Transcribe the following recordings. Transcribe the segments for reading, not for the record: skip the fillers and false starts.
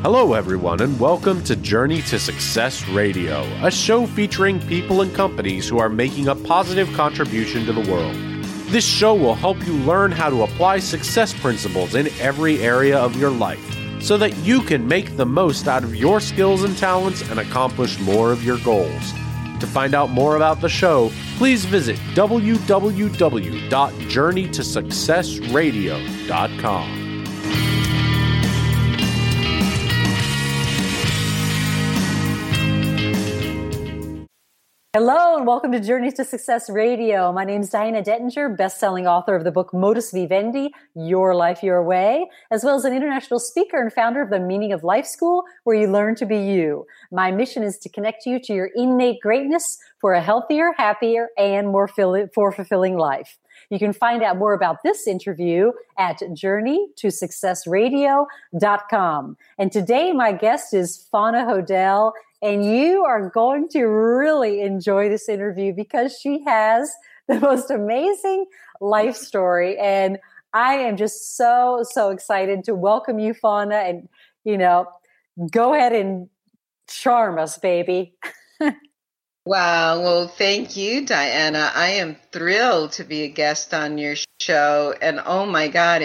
Hello, everyone, and welcome to Journey to Success Radio, a show featuring people and companies who are making a positive contribution to the world. This show will help you learn how to apply success principles in every area of your life so that you can make the most out of your skills and talents and accomplish more of your goals. To find out more about the show, please visit www.journeytosuccessradio.com. Hello and welcome to Journey to Success Radio. My name is Diana Dettinger, best-selling author of the book Modus Vivendi, Your Life, Your Way, as well as an international speaker and founder of the Meaning of Life School, where you learn to be you. My mission is to connect you to your innate greatness for a healthier, happier, and more fulfilling life. You can find out more about this interview at journeytosuccessradio.com. And today my guest is Fauna Hodel. And you are going to really enjoy this interview because she has the most amazing life story. And I am just so excited to welcome you, Fauna. And, go ahead and charm us, baby. Wow. Well, thank you, Diana. I am thrilled to be a guest on your show. And oh my God,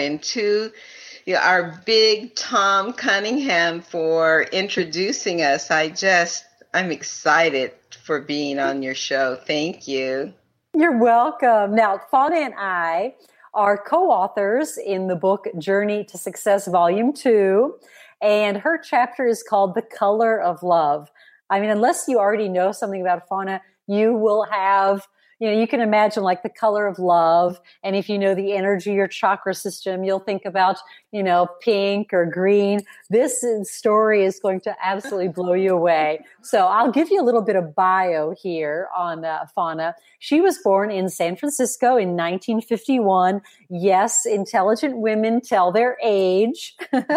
our big Tom Cunningham for introducing us. I'm excited for being on your show. Thank you. You're welcome. Now, Fauna and I are co-authors in the book Journey to Success Volume 2, and her chapter is called The Color of Love. I mean, unless you already know something about Fauna, you will have, you can imagine like the color of love. And if you know the energy or chakra system, you'll think about, pink or green. This story is going to absolutely blow you away. So I'll give you a little bit of bio here on Fauna. She was born in San Francisco in 1951. Yes, intelligent women tell their age.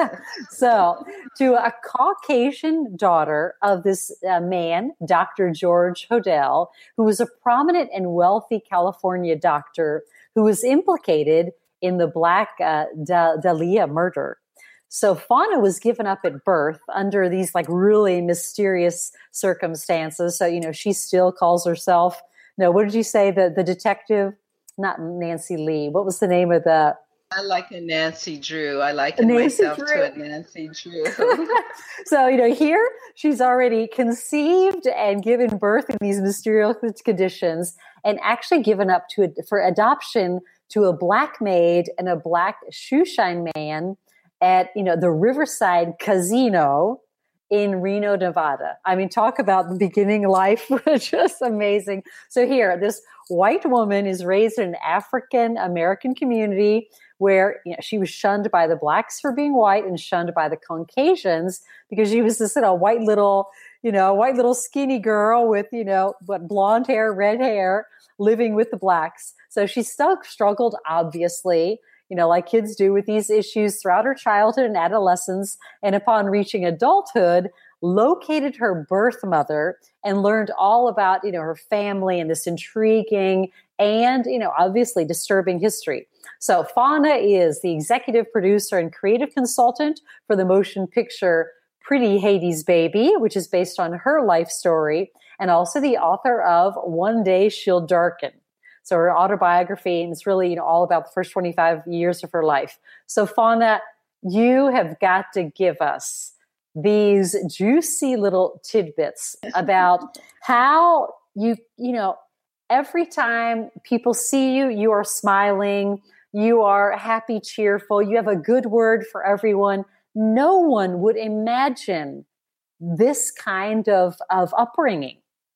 So to a Caucasian daughter of this man, Dr. George Hodel, who was a prominent and wealthy California doctor who was implicated in the Black Dahlia murder. So Fauna was given up at birth under these like really mysterious circumstances. So, she still calls herself, what did you say? The detective, not Nancy Lee. What was the name of the? I like a Nancy Drew. I liken myself to a Nancy Drew. So, here she's already conceived and given birth in these mysterious conditions and actually given up for adoption to a black maid and a black shoeshine man at, the Riverside Casino in Reno, Nevada. I mean, talk about the beginning life, just amazing. So here, this white woman is raised in an African American community where she was shunned by the blacks for being white and shunned by the Caucasians because she was this white little skinny girl with, blonde hair, red hair, living with the blacks. So she still struggled, obviously, like kids do with these issues throughout her childhood and adolescence. And upon reaching adulthood, located her birth mother and learned all about, her family and this intriguing and, obviously disturbing history. So Fauna is the executive producer and creative consultant for the motion picture Pretty Hades Baby, which is based on her life story, and also the author of One Day She'll Darken. So her autobiography, and it's really, all about the first 25 years of her life. So Fauna, you have got to give us these juicy little tidbits about how every time people see you, you are smiling, you are happy, cheerful, you have a good word for everyone. No one would imagine this kind of upbringing,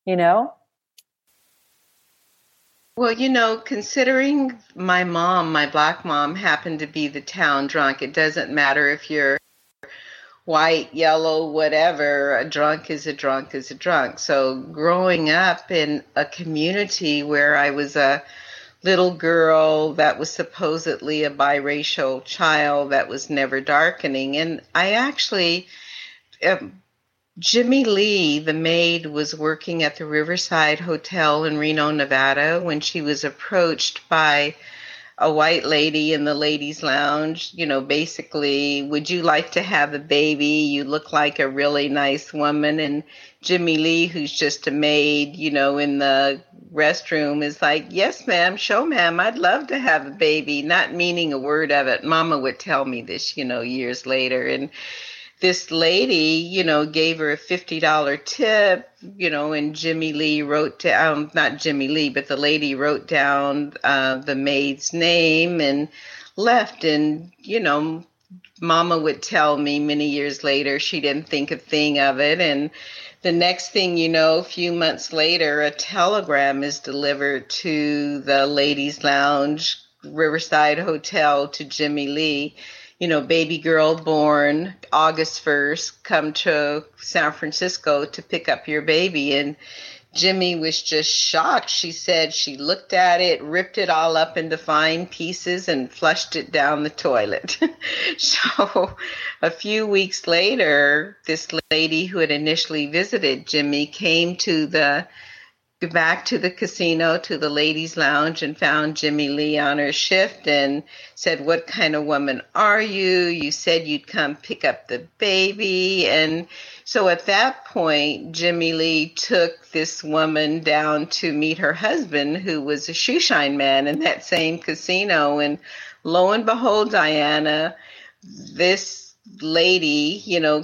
Well, considering my mom, my black mom, happened to be the town drunk, it doesn't matter if you're white, yellow, whatever, a drunk is a drunk is a drunk. So growing up in a community where I was a little girl that was supposedly a biracial child that was never darkening, and I actually... Jimmy Lee, the maid, was working at the Riverside Hotel in Reno, Nevada, when she was approached by a white lady in the ladies' lounge, basically, would you like to have a baby? You look like a really nice woman. And Jimmy Lee, who's just a maid, in the restroom, is like, yes, ma'am, show, ma'am, I'd love to have a baby, not meaning a word of it. Mama would tell me this, years later. And this lady, gave her a $50 tip, and Jimmy Lee wrote down, not Jimmy Lee, but the lady wrote down the maid's name and left. And, Mama would tell me many years later she didn't think a thing of it. And the next thing you know, a few months later, a telegram is delivered to the ladies' lounge, Riverside Hotel, to Jimmy Lee. Baby girl born August 1st, come to San Francisco to pick up your baby. And Jimmy was just shocked. She said she looked at it, ripped it all up into fine pieces and flushed it down the toilet. So a few weeks later, this lady who had initially visited Jimmy came back to the casino, to the ladies' lounge, and found Jimmy Lee on her shift and said, what kind of woman are you? You said you'd come pick up the baby. And so at that point, Jimmy Lee took this woman down to meet her husband, who was a shoeshine man in that same casino. And lo and behold, Diana, this lady,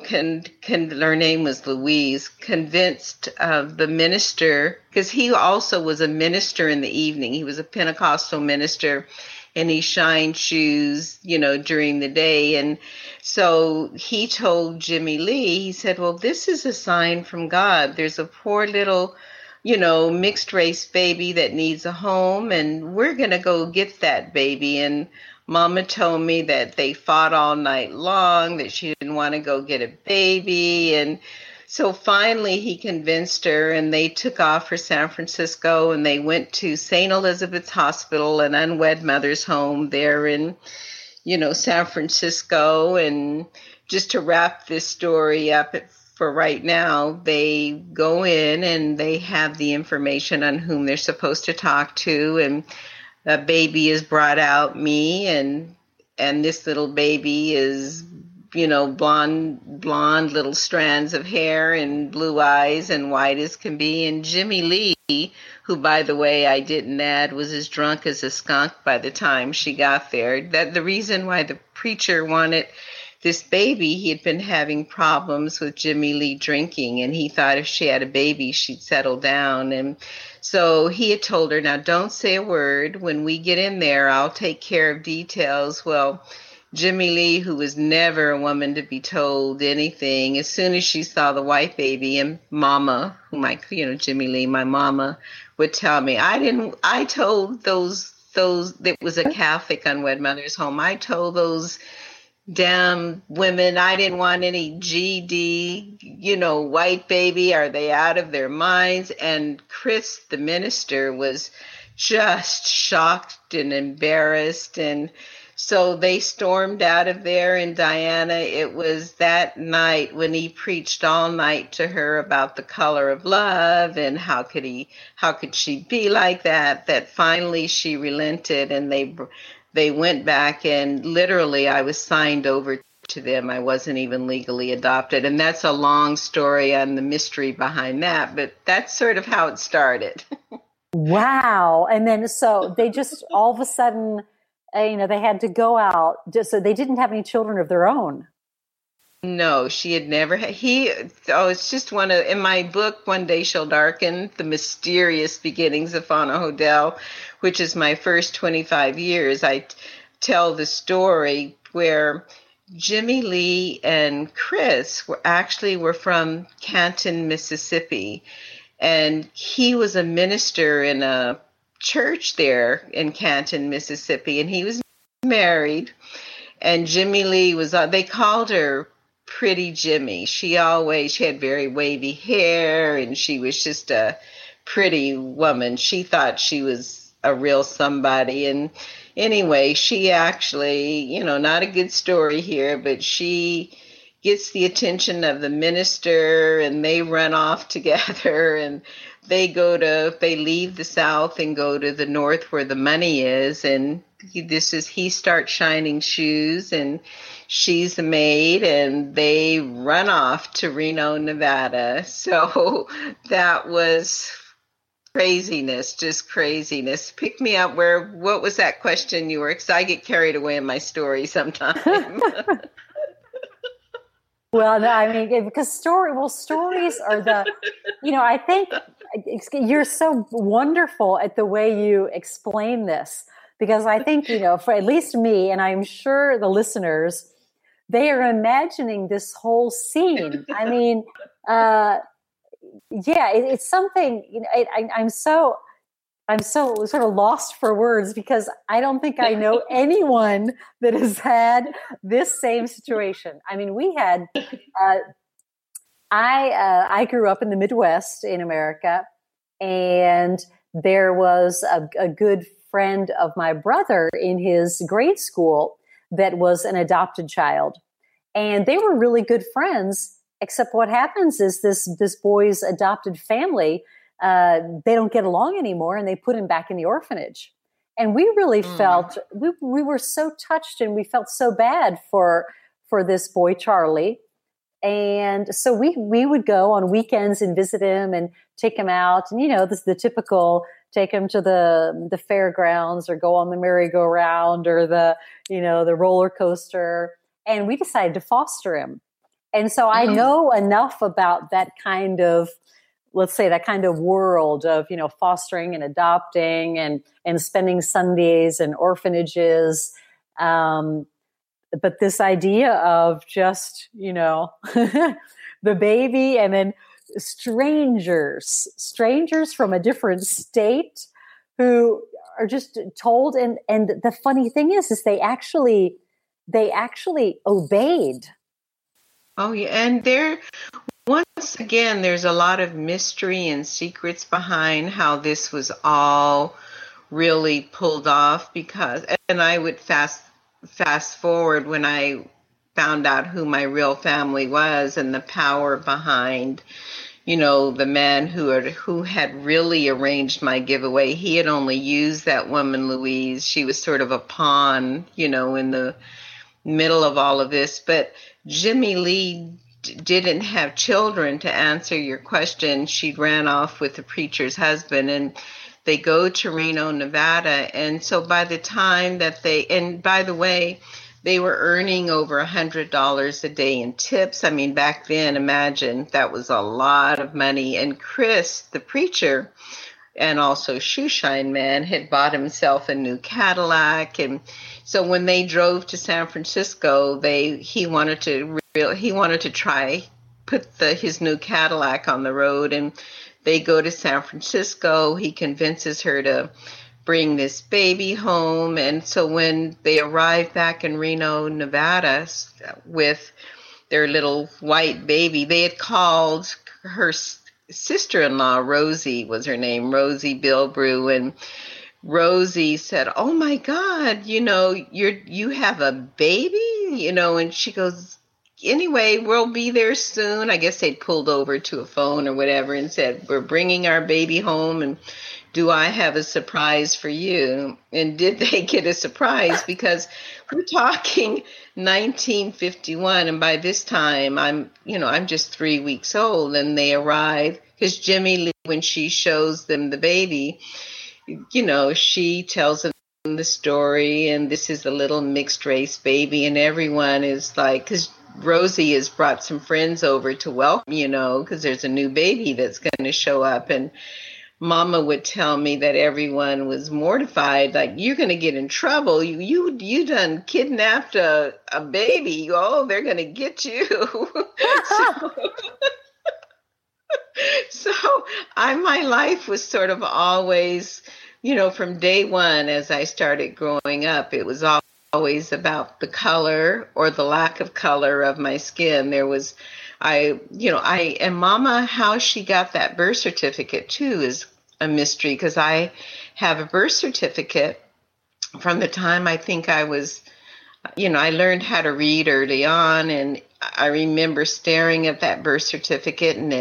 her name was Louise, convinced the minister, because he also was a minister in the evening. He was a Pentecostal minister, and he shined shoes, during the day. And so he told Jimmy Lee, he said, well, this is a sign from God. There's a poor little, mixed race baby that needs a home, and we're going to go get that baby. And Mama told me that they fought all night long, that she didn't want to go get a baby. And so finally he convinced her, and they took off for San Francisco, and they went to St. Elizabeth's Hospital, an unwed mother's home there in, San Francisco. And just to wrap this story up for right now, they go in and they have the information on whom they're supposed to talk to, and a baby is brought out, me, and this little baby is, blonde little strands of hair and blue eyes and white as can be. And Jimmy Lee, who, by the way, I didn't add, was as drunk as a skunk by the time she got there. That the reason why the preacher wanted this baby, he had been having problems with Jimmy Lee drinking, and he thought if she had a baby, she'd settle down. And so he had told her, now don't say a word. When we get in there, I'll take care of details. Well, Jimmy Lee, who was never a woman to be told anything, as soon as she saw the white baby, and Mama, Jimmy Lee, my mama, would tell me, I told those, it was a Catholic unwed mother's home. I told those damn women I didn't want any GD, white baby. Are they out of their minds? And Chris, the minister, was just shocked and embarrassed. And so they stormed out of there. And Diana, it was that night when he preached all night to her about the color of love and how could she be like that, that finally she relented, and they went back, and literally I was signed over to them. I wasn't even legally adopted. And that's a long story on the mystery behind that, but that's sort of how it started. Wow. And then so they just all of a sudden, they had to go out, so they didn't have any children of their own. No, she had never had. It's just in my book, One Day Shall Darken, The Mysterious Beginnings of Fauna Hodel, which is my first 25 years. I tell the story where Jimmy Lee and Chris were from Canton, Mississippi, and he was a minister in a church there in Canton, Mississippi, and he was married, and Jimmy Lee they called her Pretty Jimmy. She had very wavy hair, and she was just a pretty woman. She thought she was a real somebody. And anyway, she actually, not a good story here, but she gets the attention of the minister, and they run off together, and they leave the South and go to the North where the money is. And he starts shining shoes, and she's a maid, and they run off to Reno, Nevada. So that was craziness, just craziness. Pick me up what was that question you were, because I get carried away in my story sometimes. Well, no, I mean, because stories are I think you're so wonderful at the way you explain this, because I think, for at least me, and I'm sure the listeners, they are imagining this whole scene. I mean, it's something, I'm so sort of lost for words, because I don't think I know anyone that has had this same situation. I mean, we had, I grew up in the Midwest in America, and there was a good friend of my brother in his grade school that was an adopted child. And they were really good friends, except what happens is this boy's adopted family, they don't get along anymore, and they put him back in the orphanage. And we really felt, we were so touched, and we felt so bad for this boy, Charlie. And so we would go on weekends and visit him and take him out. And, this is the typical, take him to the fairgrounds, or go on the merry-go-round, or the roller coaster. And we decided to foster him. And so I know enough about that kind of, let's say, that kind of world of, fostering and adopting and spending Sundays in orphanages. But this idea of just, the baby, and then strangers from a different state who are just told. And the funny thing is they actually obeyed. Oh, yeah. And once again, there's a lot of mystery and secrets behind how this was all really pulled off, and I would fast forward when I found out who my real family was, and the power behind, the man who had really arranged my giveaway. He had only used that woman, Louise. She was sort of a pawn, in the middle of all of this. But Jimmy Lee didn't have children. To answer your question, she ran off with the preacher's husband, and they go to Reno, Nevada. And so by the time that and by the way, they were earning over $100 a day in tips. I mean, back then, imagine, that was a lot of money. And Chris, the preacher, and also Shoeshine Man, had bought himself a new Cadillac. And so when they drove to San Francisco, he wanted to try put his new Cadillac on the road. And they go to San Francisco. He convinces her to bring this baby home. And so when they arrived back in Reno, Nevada, with their little white baby, they had called her sister-in-law, Rosie was her name, Rosie Bilbrew. And Rosie said, "Oh my God, you have a baby, and she goes, "Anyway, we'll be there soon." I guess they'd pulled over to a phone or whatever and said, "We're bringing our baby home, and do I have a surprise for you?" And did they get a surprise? Because we're talking 1951, and by this time I'm just 3 weeks old, and they arrive, because Jimmy Lee, when she shows them the baby, she tells them the story, and this is a little mixed race baby, and everyone is like, because Rosie has brought some friends over to welcome, because there's a new baby that's going to show up. And Mama would tell me that everyone was mortified, like, "You're going to get in trouble. You done kidnapped a baby. Oh, they're going to get you." So my life was sort of always, from day one, as I started growing up, it was always about the color or the lack of color of my skin. There was, and Mama, how she got that birth certificate too is a mystery, because I have a birth certificate from the time I think I was, I learned how to read early on, and I remember staring at that birth certificate, and it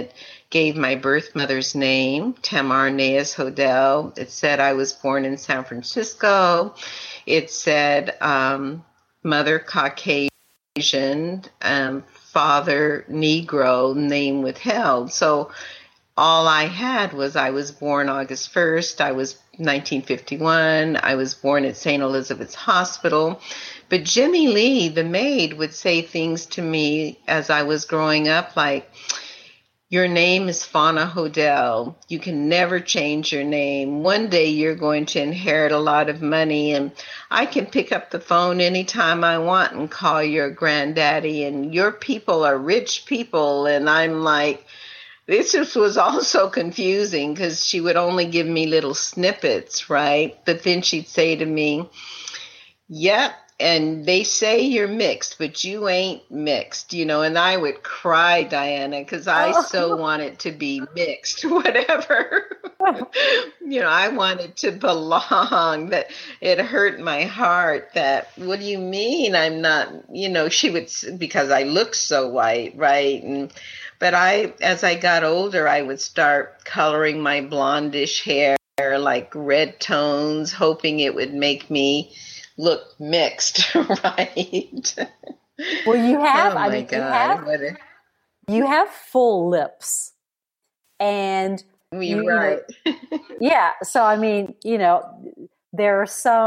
gave my birth mother's name, Tamar Naez Hodel. It said I was born in San Francisco. It said mother Caucasian, father Negro, name withheld. So all I had was I was born August 1st. I was 1951. I was born at St. Elizabeth's Hospital. But Jimmy Lee, the maid, would say things to me as I was growing up like, your name is Fauna Hodel. You can never change your name. One day you're going to inherit a lot of money, and I can pick up the phone anytime I want and call your granddaddy, and your people are rich people. And I'm like, this just was also confusing because she would only give me little snippets, right? But then she'd say to me, yep, and they say you're mixed, but you ain't mixed, and I would cry, Diana, because I so wanted to be mixed, whatever. I wanted to belong. That it hurt my heart that, what do you mean I'm not, she would, because I look so white, right? But as I got older, I would start coloring my blondish hair like red tones, hoping it would make me look mixed, right? Well, you have, oh my God. You have full lips, and you're right. Yeah. So, there are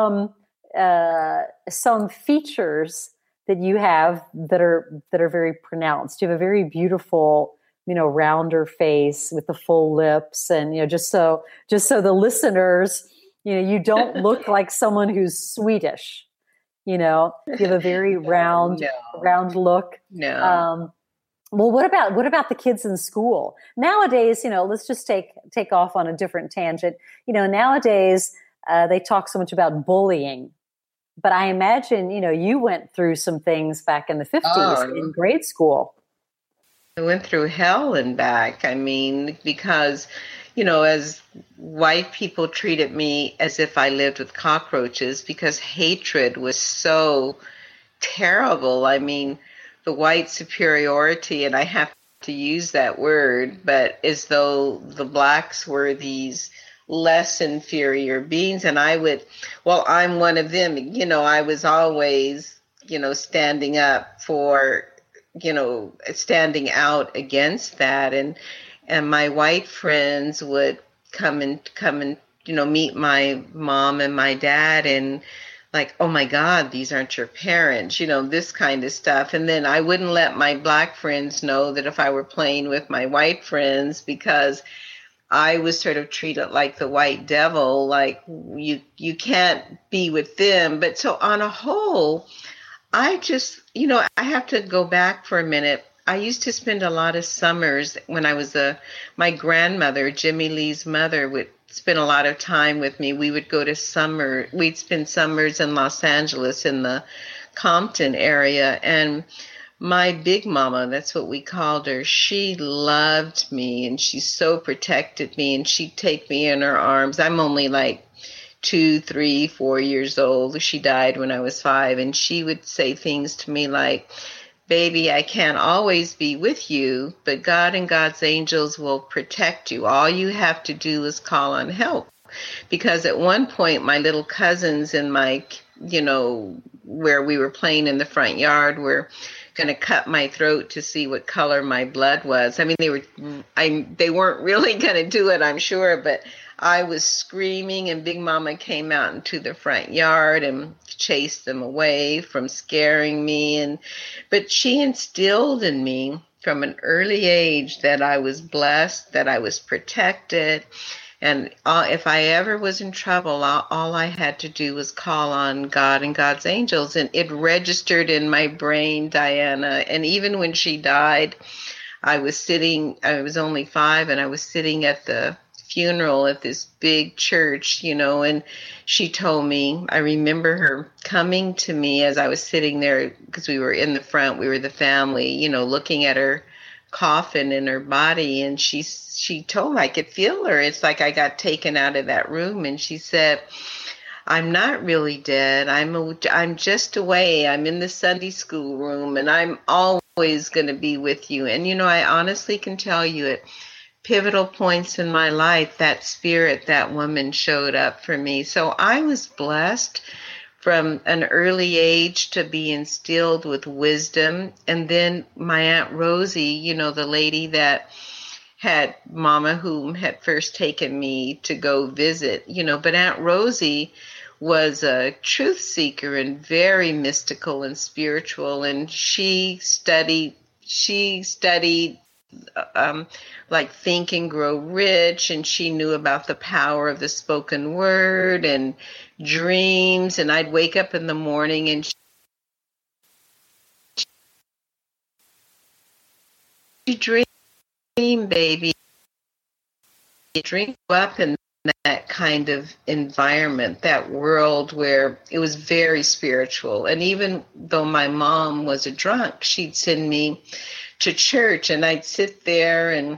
some features that you have that are very pronounced. You have a very beautiful, rounder face with the full lips, and just so the listeners, you don't look like someone who's Swedish. You have a very round look. No. Well, what about the kids in school nowadays? Let's just take off on a different tangent. Nowadays they talk so much about bullying. But I imagine, you went through some things back in the 50s in grade school. I went through hell and back. Because, as white people treated me as if I lived with cockroaches because hatred was so terrible. The white superiority, and I have to use that word, but as though the blacks were these less inferior beings, and I'm one of them. I was always, standing up for, standing out against that, and my white friends would come and meet my mom and my dad, and like, oh my God, these aren't your parents, this kind of stuff. And then I wouldn't let my black friends know that if I were playing with my white friends, because I was sort of treated like the white devil, like you can't be with them. But so on a whole, I just, I have to go back for a minute. I used to spend a lot of summers when I was my grandmother, Jimmy Lee's mother, would spend a lot of time with me. We would go to we'd spend summers in Los Angeles in the Compton area, and my big mama, that's what we called her, she loved me and she so protected me, and she'd take me in her arms. I'm only like 2, 3, 4 years old. She died when I was 5, and she would say things to me like, baby, I can't always be with you, but God and God's angels will protect you. All you have to do is call on help. Because at one point, my little cousins in my, where we were playing in the front yard were going to cut my throat to see what color my blood was. They weren't really going to do it, I'm sure, but I was screaming, and Big Mama came out into the front yard and chased them away from scaring me. But she instilled in me from an early age that I was blessed, that I was protected. And if I ever was in trouble, all I had to do was call on God and God's angels. And it registered in my brain, Diana. And even when she died, I was only 5, and I was sitting at the funeral at this big church, and she told me, I remember her coming to me as I was sitting there, because we were in the front, we were the family, looking at her coffin in her body, and she told me, I could feel her. It's like I got taken out of that room, and she said, I'm not really dead. I'm just away. I'm in the Sunday school room, and I'm always going to be with you. And I honestly can tell you, it pivotal points in my life, that spirit, that woman showed up for me. So I was blessed from an early age to be instilled with wisdom. And then my Aunt Rosie, the lady that had Mama whom had first taken me to go visit, but Aunt Rosie was a truth seeker and very mystical and spiritual. And she studied like Think and Grow Rich, and she knew about the power of the spoken word and dreams. And I'd wake up in the morning and she dream, baby, dream up in that kind of environment, that world where it was very spiritual. And even though my mom was a drunk, she'd send me to church, and I'd sit there, and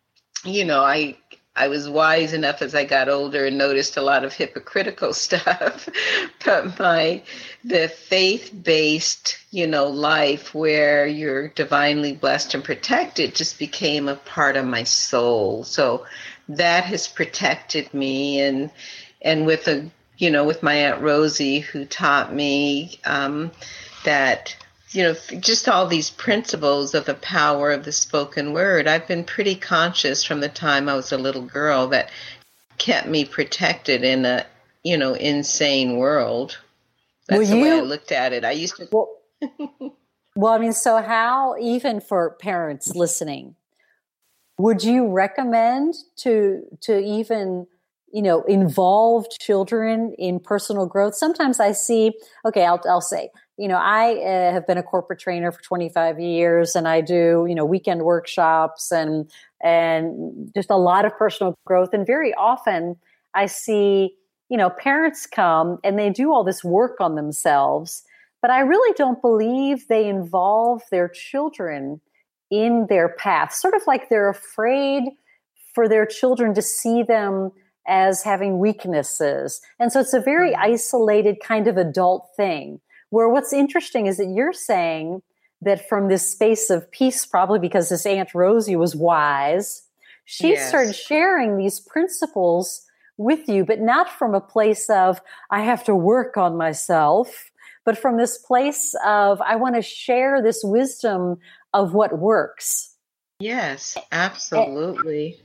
I was wise enough as I got older and noticed a lot of hypocritical stuff, but the faith-based, life where you're divinely blessed and protected just became a part of my soul. So that has protected me, and with with my Aunt Rosie, who taught me that, just all these principles of the power of the spoken word. I've been pretty conscious from the time I was a little girl that kept me protected in a, insane world. That's the way I looked at it. I used to. So how, even for parents listening, would you recommend to even, involve children in personal growth? Sometimes I see, I'll say, I have been a corporate trainer for 25 years, and I do, weekend workshops and just a lot of personal growth. And very often I see, parents come and they do all this work on themselves, but I really don't believe they involve their children in their path, sort of like they're afraid for their children to see them as having weaknesses. And so it's a very isolated kind of adult thing, where what's interesting is that you're saying that from this space of peace, probably because this Aunt Rosie was wise, she started sharing these principles with you, but not from a place of, I have to work on myself, but from this place of, I want to share this wisdom of what works. Yes, absolutely.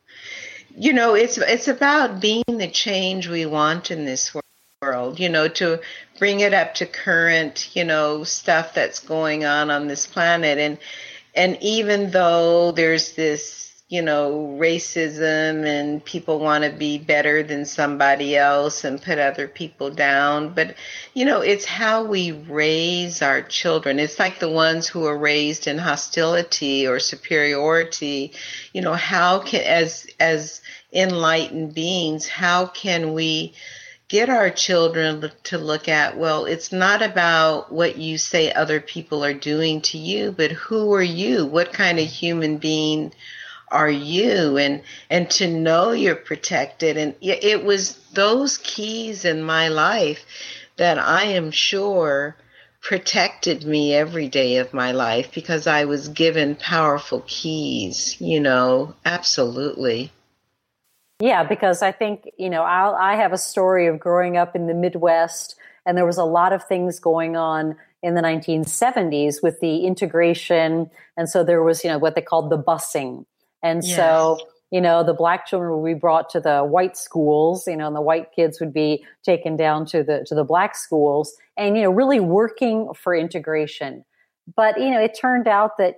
It's about being the change we want in this world, to bring it up to current, stuff that's going on this planet. And even though there's this, racism and people want to be better than somebody else and put other people down, but, it's how we raise our children. It's like the ones who are raised in hostility or superiority, how can, as enlightened beings, how can we get our children to look at, well, it's not about what you say other people are doing to you, but who are you? What kind of human being are you? And to know you're protected. And it was those keys in my life that I am sure protected me every day of my life, because I was given powerful keys, absolutely. Yeah, because I think, I have a story of growing up in the Midwest, and there was a lot of things going on in the 1970s with the integration. And so there was, what they called the busing. And so, the black children would be brought to the white schools, and the white kids would be taken down to the black schools, and, really working for integration. But, it turned out that,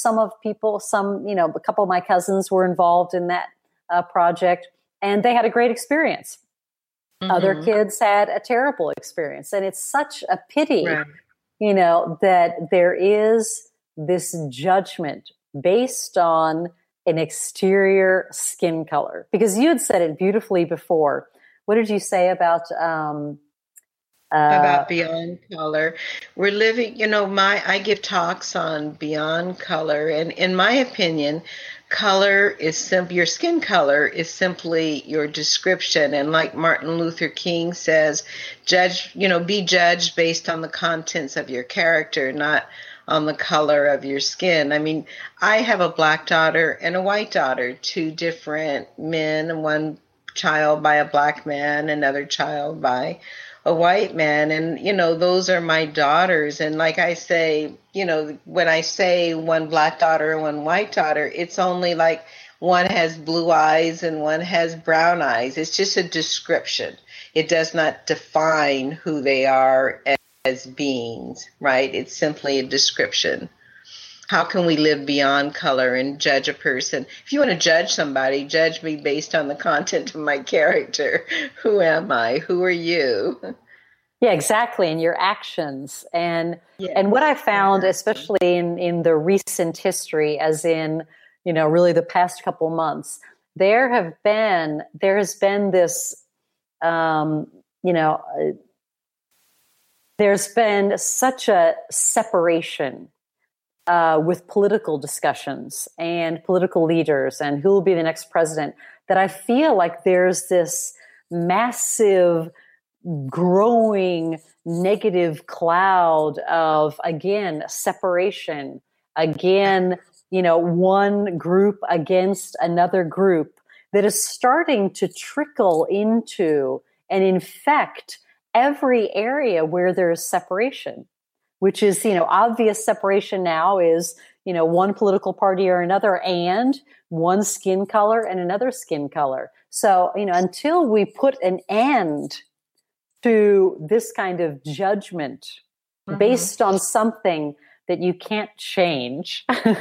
a couple of my cousins were involved in that project, and they had a great experience. Mm-hmm. Other kids had a terrible experience. And it's such a pity, that there is this judgment based on an exterior skin color. Because you had said it beautifully before. What did you say about beyond color? We're living, I give talks on beyond color, and in my opinion, color is your skin color is simply your description. And like Martin Luther King says, be judged based on the contents of your character, not on the color of your skin. I mean, I have a black daughter and a white daughter, two different men, one child by a black man, another child by a white man. And, those are my daughters. And like I say, when I say one black daughter and one white daughter, it's only like one has blue eyes and one has brown eyes. It's just a description. It does not define who they are as beings, right? It's simply a description. How can we live beyond color and judge a person? If you want to judge somebody, judge me based on the content of my character. Who am I? Who are you? Yeah, exactly. And your actions. And what I found, especially in the recent history, as in, really the past couple months, there has been this, there's been such a separation with political discussions and political leaders and who will be the next president, that I feel like there's this massive growing negative cloud of, again, separation, again, one group against another group that is starting to trickle into and infect every area where there's separation, which is, obvious separation now is, one political party or another, and one skin color and another skin color. So, until we put an end to this kind of judgment based on something that you can't change,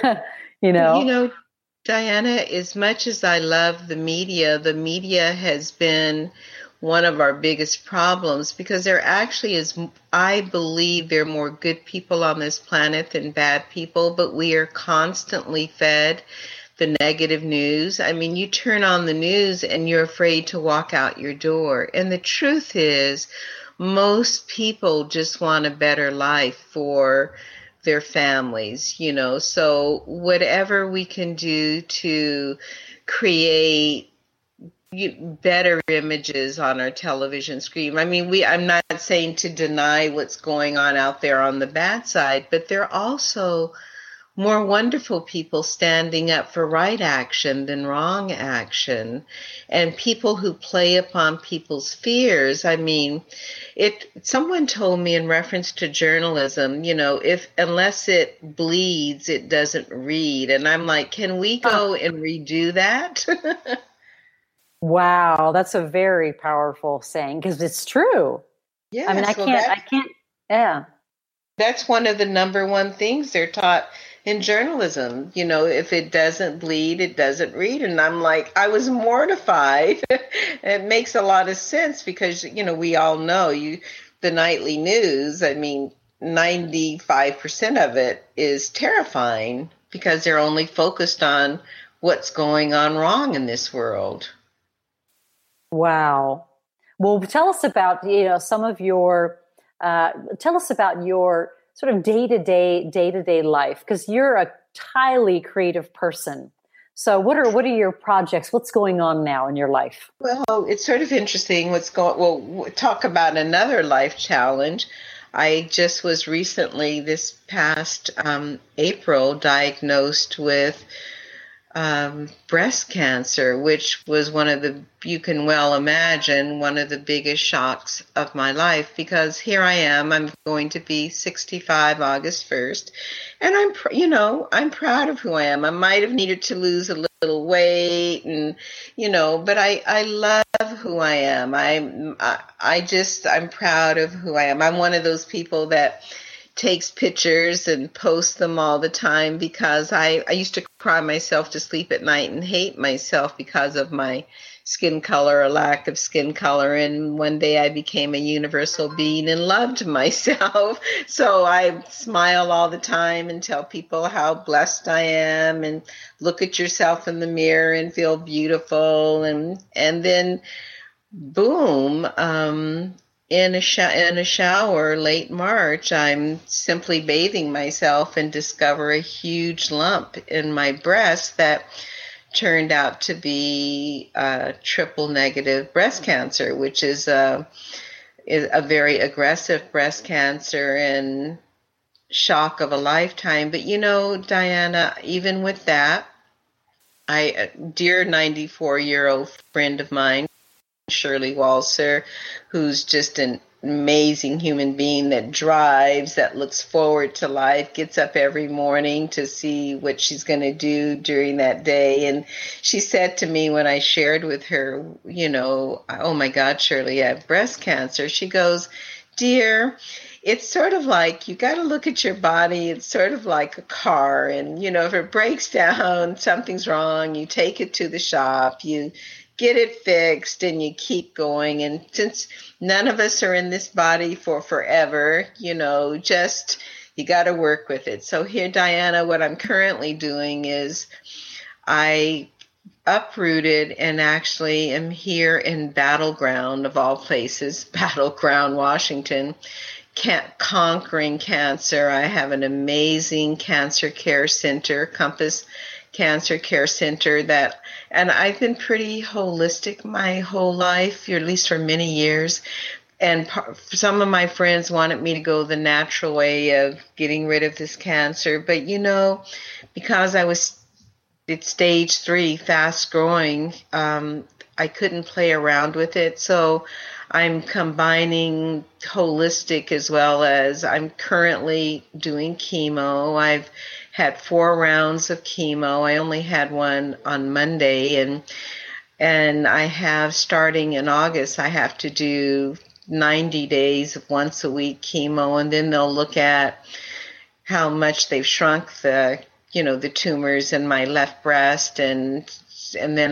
Diana, as much as I love the media has been one of our biggest problems, because there actually is, I believe there are more good people on this planet than bad people, but we are constantly fed the negative news. I mean, you turn on the news and you're afraid to walk out your door. And the truth is, most people just want a better life for their families, so whatever we can do to create better images on our television screen. I mean, I'm not saying to deny what's going on out there on the bad side, but there are also more wonderful people standing up for right action than wrong action, and people who play upon people's fears. I mean, someone told me in reference to journalism, unless it bleeds, it doesn't read. And I'm like, can we go and redo that? Wow, that's a very powerful saying, because it's true. Yeah, I mean, I can't. Yeah. That's one of the number one things they're taught in journalism. If it doesn't bleed, it doesn't read. And I'm like, I was mortified. It makes a lot of sense because, we all know the nightly news, I mean, 95% of it is terrifying because they're only focused on what's going on wrong in this world. Wow. Well, tell us about, some of your, tell us about your sort of day-to-day life, because you're a highly creative person. So what are your projects? What's going on now in your life? Well, it's sort of interesting we'll talk about another life challenge. I just was recently, this past April, diagnosed with breast cancer, which was you can well imagine, one of the biggest shocks of my life, because here I am, I'm going to be 65 August 1st, and I'm proud of who I am. I might have needed to lose a little weight and, but I love who I am. I'm proud of who I am. I'm one of those people that takes pictures and posts them all the time, because I used to cry myself to sleep at night and hate myself because of my skin color or lack of skin color. And one day I became a universal being and loved myself. So I smile all the time and tell people how blessed I am, and look at yourself in the mirror and feel beautiful. And then boom, in a shower late March, I'm simply bathing myself and discover a huge lump in my breast that turned out to be triple negative breast cancer, which is a very aggressive breast cancer. And shock of a lifetime. But Diana, even with that, a dear 94-year-old friend of mine, Shirley Walser, who's just an amazing human being that drives, that looks forward to life, gets up every morning to see what she's going to do during that day. And she said to me when I shared with her, oh my God, Shirley, I have breast cancer. She goes, dear, it's sort of like you got to look at your body. It's sort of like a car. And, if it breaks down, something's wrong, you take it to the shop, you get it fixed, and you keep going. And since none of us are in this body for forever, just you got to work with it. So here, Diana, what I'm currently doing is I uprooted and actually am here in Battleground, of all places, Battleground, Washington, conquering cancer. I have an amazing cancer care center, Compass Cancer Care Center, and I've been pretty holistic my whole life, or at least for many years. And some of my friends wanted me to go the natural way of getting rid of this cancer. But, because I was at stage 3, fast growing, I couldn't play around with it. So I'm combining holistic as well as I'm currently doing chemo. I've had 4 rounds of chemo. I only had one on Monday, and I have, starting in August, I have to do 90 days of once a week chemo, and then they'll look at how much they've shrunk the tumors in my left breast, and then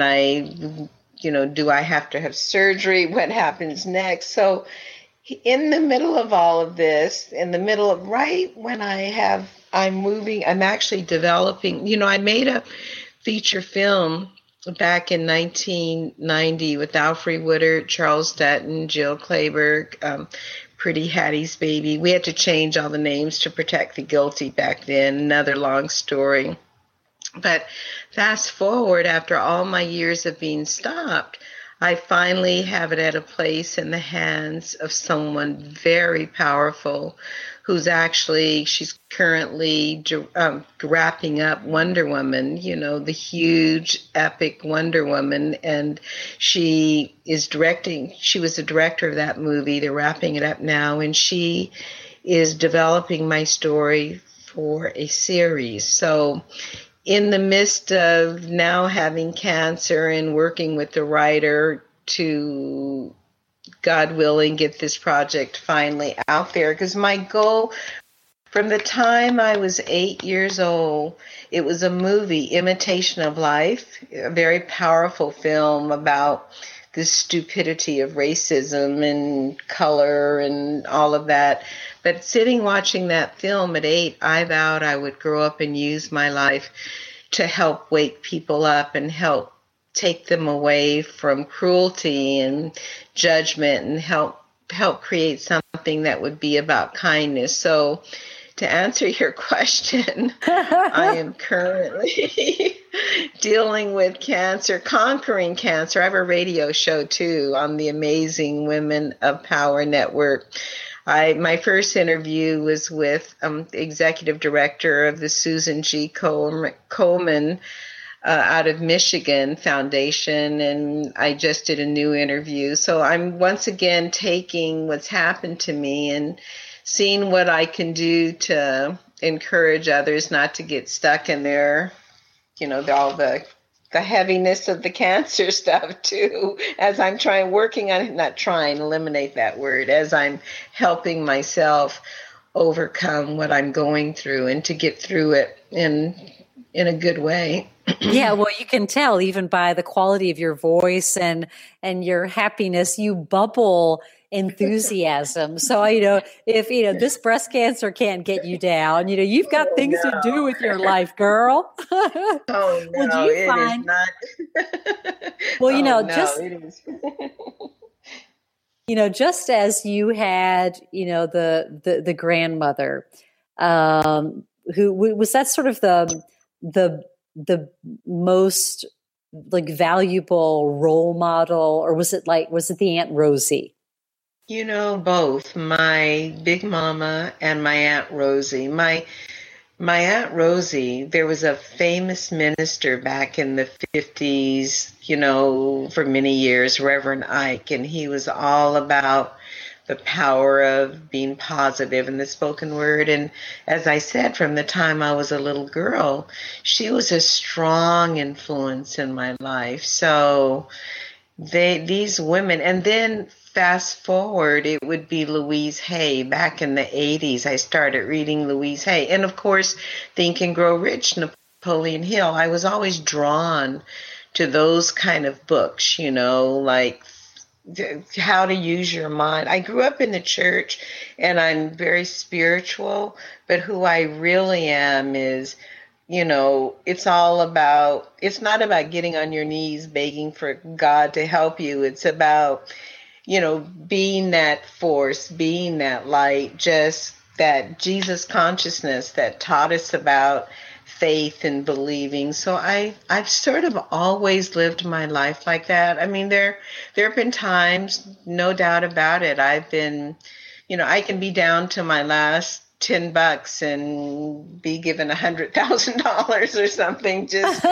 do I have to have surgery? What happens next? So in the middle of all of this, in the middle of right when I'm actually developing, I made a feature film back in 1990 with Alfre Woodard, Charles Dutton, Jill Clayburgh, Pretty Hattie's Baby. We had to change all the names to protect the guilty back then. Another long story. But fast forward, after all my years of being stopped, I finally have it at a place in the hands of someone very powerful she's currently wrapping up Wonder Woman, the huge epic Wonder Woman. And she was the director of that movie. They're wrapping it up now. And she is developing my story for a series. So in the midst of now having cancer and working with the writer to, God willing, get this project finally out there. Because my goal from the time I was 8 years old, it was a movie, Imitation of Life, a very powerful film about the stupidity of racism and color and all of that. But sitting watching that film at 8, I vowed I would grow up and use my life to help wake people up and help take them away from cruelty and judgment and help create something that would be about kindness. So to answer your question, I am currently dealing with cancer, conquering cancer. I have a radio show too on the Amazing Women of Power Network. My first interview was with the executive director of the Susan G. Komen out of Michigan Foundation, and I just did a new interview. So I'm once again taking what's happened to me and seeing what I can do to encourage others not to get stuck in their, all the heaviness of the cancer stuff too, as I'm eliminate that word, as I'm helping myself overcome what I'm going through and to get through it in a good way. Yeah, well, you can tell even by the quality of your voice and your happiness, you bubble enthusiasm. So, if, this breast cancer can't get you down, you've got things to do with your life, girl. Oh, no, well, it is not. Well, just as you had, the grandmother, who was that sort of the most valuable role model, or was it the Aunt Rosie? Both my big mama and my Aunt Rosie. My Aunt Rosie, there was a famous minister back in the 50s, for many years, Reverend Ike, and he was all about the power of being positive in the spoken word. And as I said, from the time I was a little girl, she was a strong influence in my life. So these women, and then fast forward, it would be Louise Hay. Back in the 80s, I started reading Louise Hay. And of course, Think and Grow Rich, Napoleon Hill. I was always drawn to those kind of books, like how to use your mind. I grew up in the church and I'm very spiritual, but who I really am is, it's not about getting on your knees begging for God to help you. It's about, being that force, being that light, just that Jesus consciousness that taught us about faith and believing. So I've sort of always lived my life like that. I mean, there have been times, no doubt about it. I've been, I can be down to my last $10 and be given $100,000 or something. Just,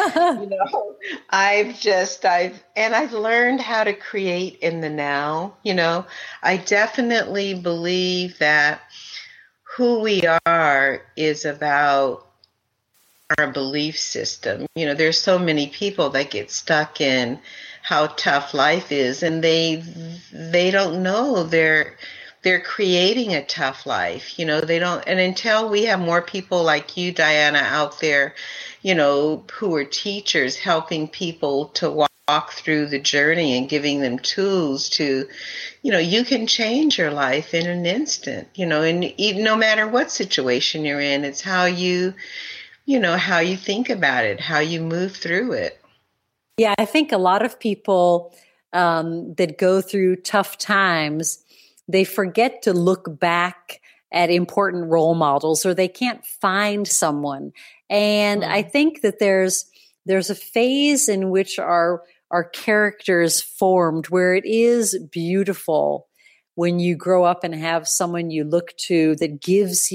I've learned how to create in the now. I definitely believe that who we are is about our belief system. There's so many people that get stuck in how tough life is, and they don't know they're creating a tough life. They don't, and until we have more people like you, Diana, out there, who are teachers helping people to walk through the journey and giving them tools to, you can change your life in an instant, and even no matter what situation you're in, it's how you think about it, how you move through it. Yeah, I think a lot of people that go through tough times, they forget to look back at important role models, or they can't find someone. And I think that there's a phase in which our characters formed where it is beautiful when you grow up and have someone you look to that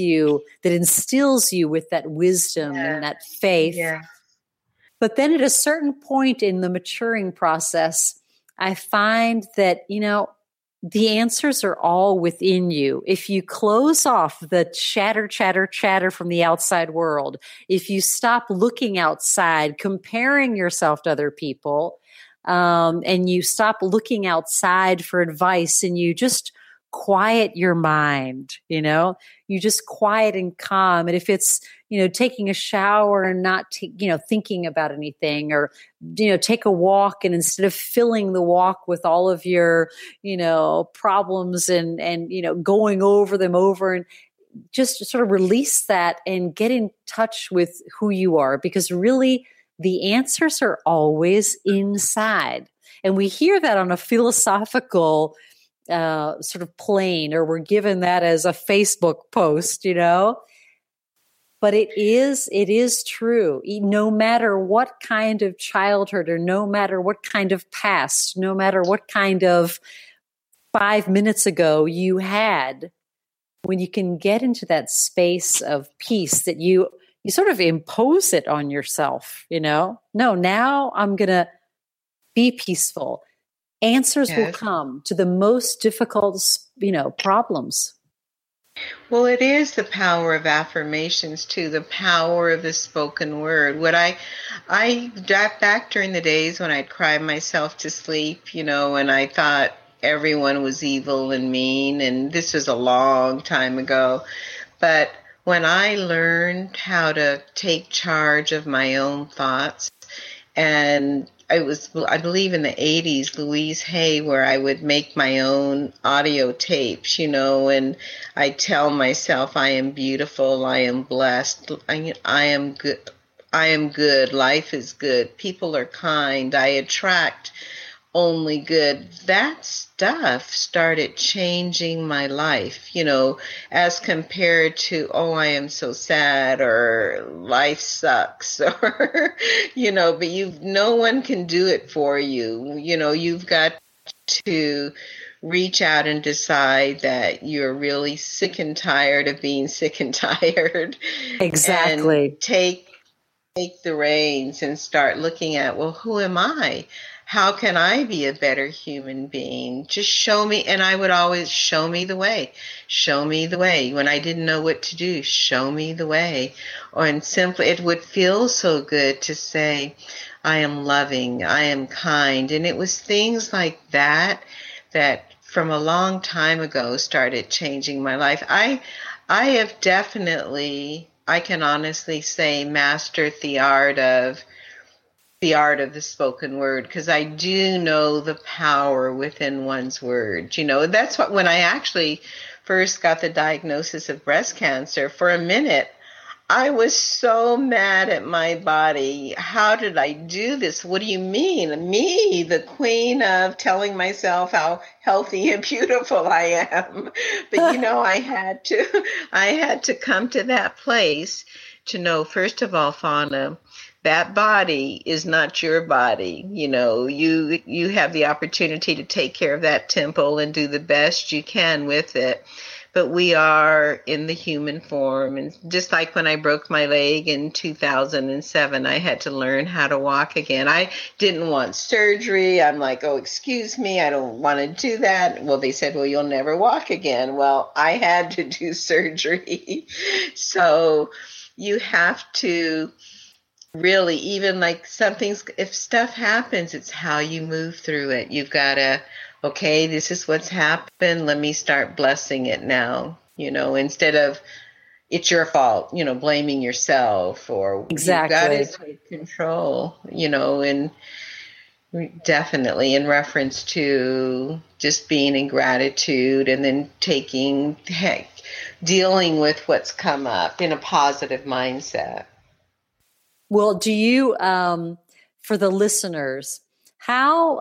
instills you with that wisdom and that faith. Yeah. But then at a certain point in the maturing process, I find that, the answers are all within you. If you close off the chatter from the outside world, if you stop looking outside, comparing yourself to other people, and you stop looking outside for advice, and you just quiet your mind, you just quiet and calm. And if it's, taking a shower and not, thinking about anything, or, take a walk, and instead of filling the walk with all of your, problems and, going over them and just sort of release that and get in touch with who you are, because really the answers are always inside. And we hear that on a philosophical sort of plane, or we're given that as a Facebook post, but it is true. No matter what kind of childhood, or no matter what kind of past, no matter what kind of 5 minutes ago you had, when you can get into that space of peace, that you sort of impose it on yourself, no, now I'm going to be peaceful. Answers will come to the most difficult, problems. Well, it is the power of affirmations too, the power of the spoken word. What I back during the days when I'd cry myself to sleep, and I thought everyone was evil and mean, and this was a long time ago. But when I learned how to take charge of my own thoughts, and I believe in the 80s, Louise Hay, where I would make my own audio tapes, and I tell myself I am beautiful, I am blessed, I am good, life is good, people are kind, I attract only good. That stuff started changing my life, as compared to, oh, I am so sad, or life sucks, or, but no one can do it for you. You've got to reach out and decide that you're really sick and tired of being sick and tired. Exactly. And take the reins and start looking at, well, who am I? How can I be a better human being? Just show me. And I would always show me the way. Show me the way. When I didn't know what to do, show me the way. And simply, it would feel so good to say, I am loving, I am kind. And it was things like that from a long time ago started changing my life. I have definitely, I can honestly say, mastered the art of the spoken word, because I do know the power within one's words. That's what, when I actually first got the diagnosis of breast cancer, for a minute, I was so mad at my body. How did I do this? What do you mean? Me, the queen of telling myself how healthy and beautiful I am. But I had to come to that place to know, first of all, Fauna, that body is not your body. You have the opportunity to take care of that temple and do the best you can with it. But we are in the human form. And just like when I broke my leg in 2007, I had to learn how to walk again. I didn't want surgery. I'm like, oh, excuse me, I don't want to do that. Well, they said, well, you'll never walk again. Well, I had to do surgery. So you have to really, even like if stuff happens, it's how you move through it. You've got to, okay, this is what's happened. Let me start blessing it now, instead of it's your fault, blaming yourself, or exactly. You've got to take control, and definitely in reference to just being in gratitude, and then dealing with what's come up in a positive mindset. Well, do you, for the listeners, how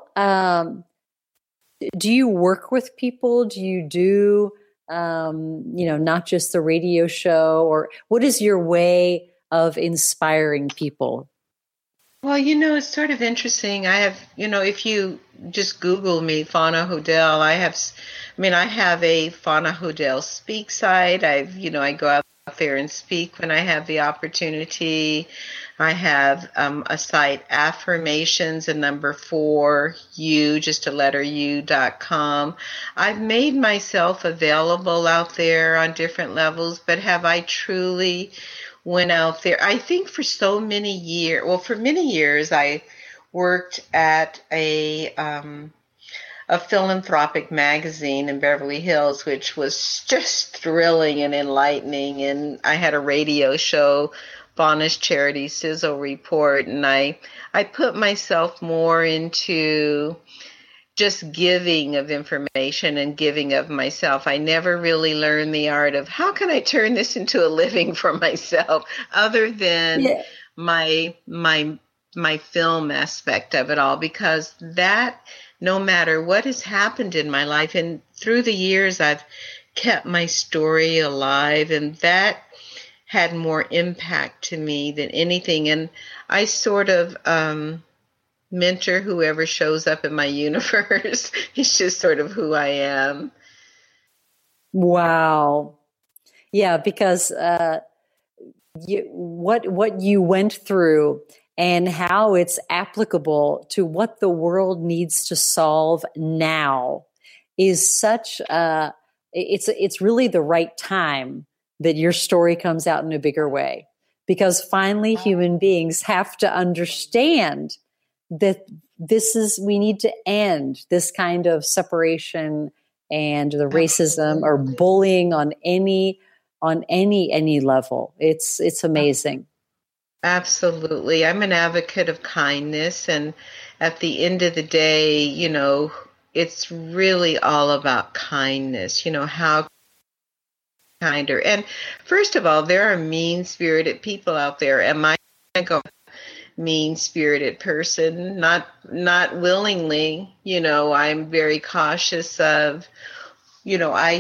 do you work with people? Do you do, not just the radio show, or what is your way of inspiring people? Well, it's sort of interesting. I have, if you just Google me, Fauna Hodel, I have a Fauna Hodel Speak site. I go out there and speak when I have the opportunity. I have a site, affirmations, and number 4U, just a letter U.com. I've made myself available out there on different levels, but have I truly went out there? I think for many years, I worked at a philanthropic magazine in Beverly Hills, which was just thrilling and enlightening. And I had a radio show, Fauna's Charity Sizzle Report, and I put myself more into just giving of information and giving of myself. I never really learned the art of how can I turn this into a living for myself, other than my film aspect of it all, because that, no matter what has happened in my life, and through the years I've kept my story alive, and that had more impact to me than anything. And I sort of mentor whoever shows up in my universe. It's just sort of who I am. Wow. Yeah, because what you went through and how it's applicable to what the world needs to solve now is such it's really the right time that your story comes out in a bigger way, because finally human beings have to understand that we need to end this kind of separation and the racism or bullying on any level. It's amazing. Absolutely. I'm an advocate of kindness, and at the end of the day, it's really all about kindness, how kinder. And first of all, there are mean-spirited people out there. Am I a mean-spirited person? Not willingly. I'm very cautious of, I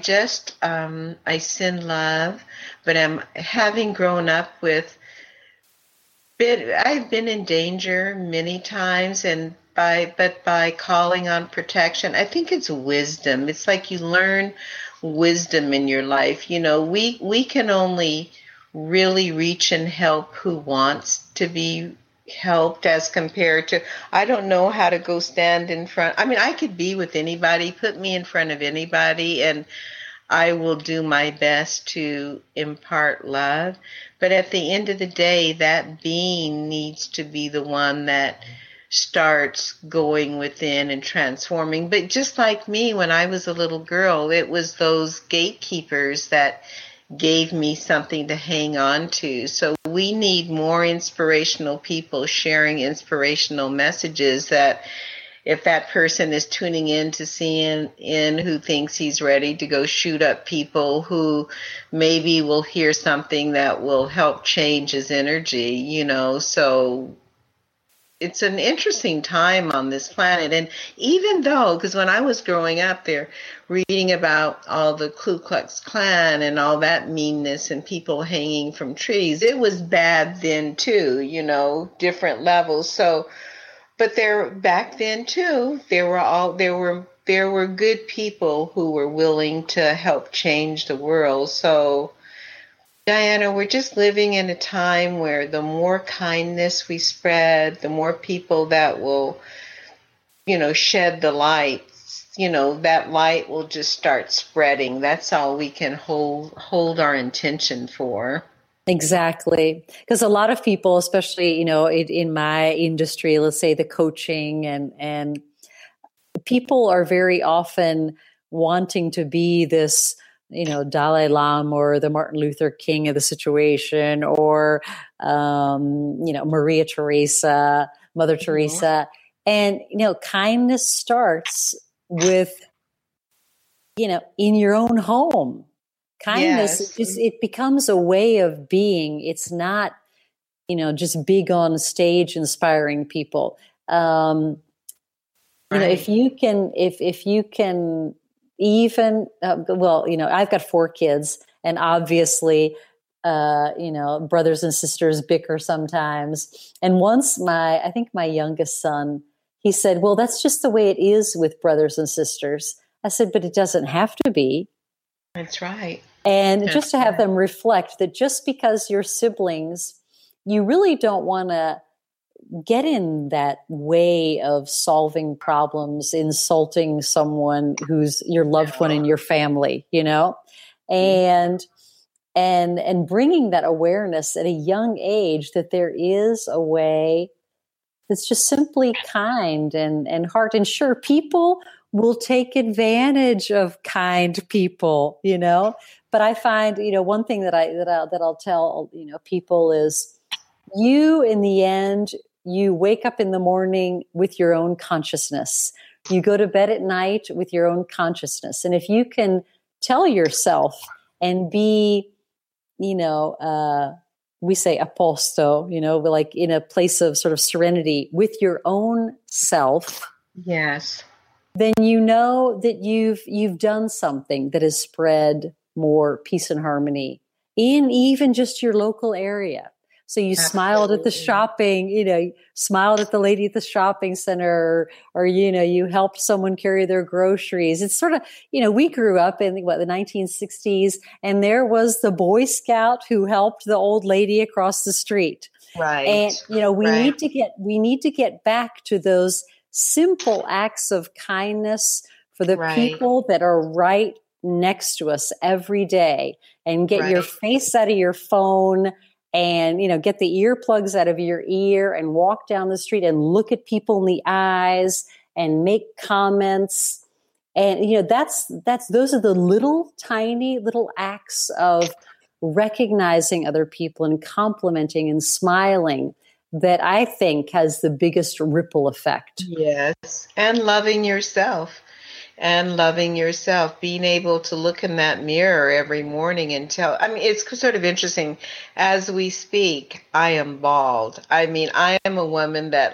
send love, but having grown up with, I've been in danger many times, by calling on protection. I think it's wisdom. It's like you learn wisdom in your life. You know, we can only really reach and help who wants to be helped, as compared to, I don't know how to go stand in front. I mean, I could be with anybody, put me in front of anybody, and I will do my best to impart love. But at the end of the day, that being needs to be the one that starts going within and transforming. But just like me, when I was a little girl, it was those gatekeepers that gave me something to hang on to. So we need more inspirational people sharing inspirational messages, that if that person is tuning in to CNN who thinks he's ready to go shoot up people, who maybe will hear something that will help change his energy, you know. So it's an interesting time on this planet. And even though, because when I was growing up there, reading about all the Ku Klux Klan and all that meanness and people hanging from trees, it was bad then too, you know, different levels. So, but there, back then too, there were good people who were willing to help change the world. So, Diana, we're just living in a time where the more kindness we spread, the more people that will, you know, shed the light, you know, that light will just start spreading. That's all we can hold our intention for. Exactly. Because a lot of people, especially, you know, in my industry, let's say the coaching, and people are very often wanting to be this, you know, Dalai Lama or the Martin Luther King of the situation, or, you know, Maria Teresa, Mother Teresa. And, you know, kindness starts with, you know, in your own home. Kindness, it becomes a way of being. It's not, you know, just big on stage inspiring people. You know, if you can even, well, you know, I've got 4 kids, and obviously, you know, brothers and sisters bicker sometimes. And once I think my youngest son, he said, well, that's just the way it is with brothers and sisters. I said, but it doesn't have to be. That's right. And just to have them reflect that just because you're siblings, you really don't want to get in that way of solving problems, insulting someone who's your loved one in your family, you know, and bringing that awareness at a young age that there is a way that's just simply kind and heart. And sure, people will take advantage of kind people, you know. But I find, you know, one thing that I'll tell, you know, people is, you, in the end, you wake up in the morning with your own consciousness. You go to bed at night with your own consciousness. And if you can tell yourself and be, you know, we say a posto, you know, like in a place of sort of serenity with your own self. Yes. Then you know that you've done something that has spread more peace and harmony in even just your local area. So you smiled at the shopping, you know, smiled at the lady at the shopping center, or, you know, you helped someone carry their groceries. It's sort of, you know, we grew up in the 1960s, and there was the Boy Scout who helped the old lady across the street. Right. And, you know, we need to get back to those simple acts of kindness for the people that are right next to us every day, and get your face out of your phone, and, you know, get the earplugs out of your ear and walk down the street and look at people in the eyes and make comments. And, you know, those are the little tiny little acts of recognizing other people and complimenting and smiling that I think has the biggest ripple effect. Yes. And loving yourself. Being able to look in that mirror every morning and tell, I mean, it's sort of interesting. As we speak, I am bald. I mean, I am a woman that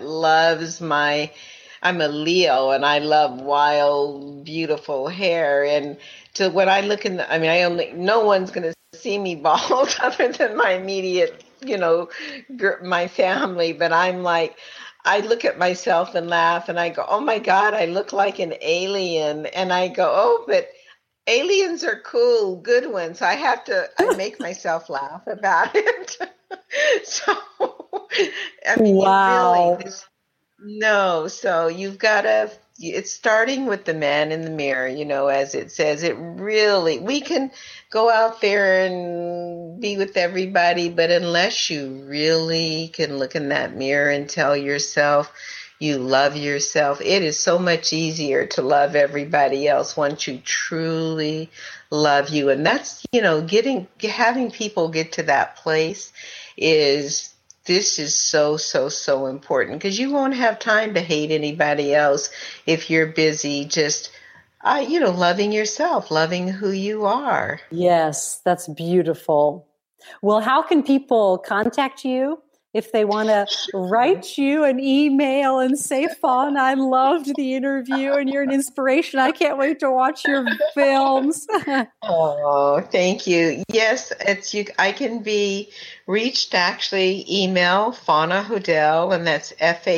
I'm a Leo, and I love wild, beautiful hair. And when I look no one's going to see me bald other than my immediate, you know, my family. But I'm like, I look at myself and laugh and I go, oh my God, I look like an alien. And I go, oh, but aliens are cool, good ones. I make myself laugh about it. So, I mean, wow. so you've got to, it's starting with the man in the mirror, as it says. We can go out there and be with everybody, but unless you really can look in that mirror and tell yourself you love yourself, it is so much easier to love everybody else once you truly love you. And that's, having people get to that place this is so, so, so important, because you won't have time to hate anybody else if you're busy just, loving yourself, loving who you are. Yes, that's beautiful. Well, how can people contact you if they want to write you an email and say, Fauna, I loved the interview and you're an inspiration. I can't wait to watch your films. Oh, thank you. Yes, I can be reached, actually, email Fauna Hodel, and that's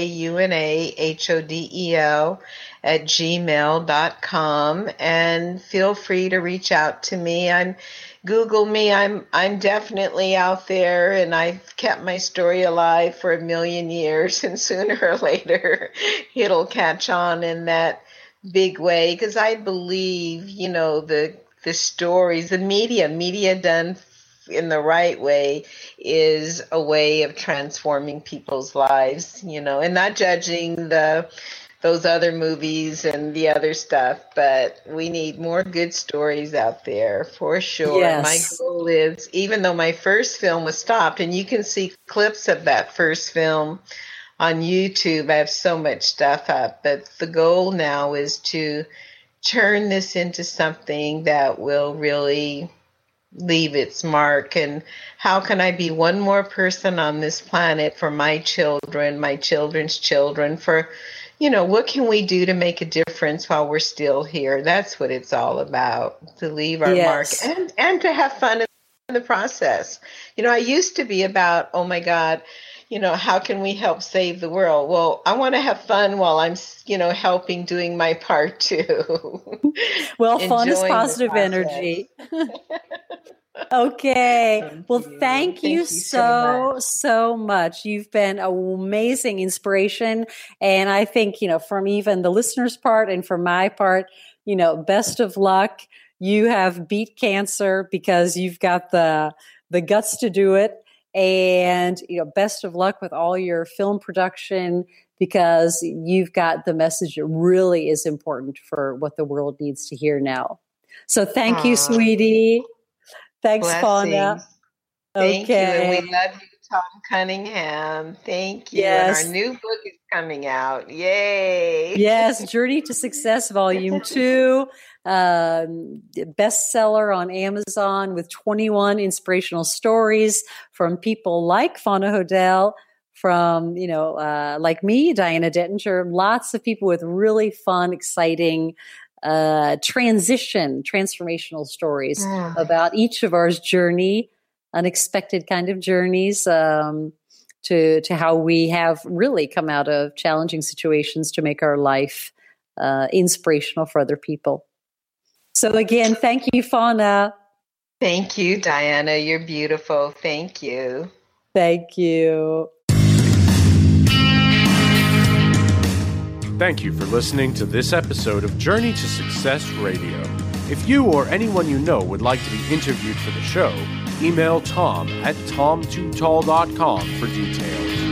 FaunaHodel @gmail.com, and feel free to reach out to me. Google me. I'm definitely out there, and I've kept my story alive for 1 million years, and sooner or later it'll catch on in that big way, because I believe, the stories, the media done in the right way is a way of transforming people's lives, and not judging those other movies and the other stuff, but we need more good stories out there for sure. Yes. My goal is, even though my first film was stopped, and you can see clips of that first film on YouTube, I have so much stuff up, but the goal now is to turn this into something that will really leave its mark. And how can I be one more person on this planet for my children, my children's children, for what can we do to make a difference while we're still here? That's what it's all about, to leave our mark and to have fun in the process. I used to be about, oh my God, how can we help save the world? Well, I want to have fun while I'm, helping, doing my part too. Well, fun is positive energy. Okay. Thank you so much. You've been an amazing inspiration. And I think, from even the listeners' part and from my part, best of luck. You have beat cancer because you've got the guts to do it. And, best of luck with all your film production, because you've got the message that really is important for what the world needs to hear now. So thank you, sweetie. Thanks, Fauna. Thank you. And we love you, Tom Cunningham. Thank you. Yes. And our new book is coming out. Yay. Yes, Journey to Success, Volume 2. Bestseller on Amazon with 21 inspirational stories from people like Fauna Hodel, from, like me, Diana Dettinger, lots of people with really fun, exciting transformational stories about each of our journey, unexpected kind of journeys, to how we have really come out of challenging situations to make our life inspirational for other people. So again, thank you, Fauna. Thank you, Diana. You're beautiful. Thank you. Thank you. Thank you for listening to this episode of Journey to Success Radio. If you or anyone you know would like to be interviewed for the show, email Tom at tom2tall.com for details.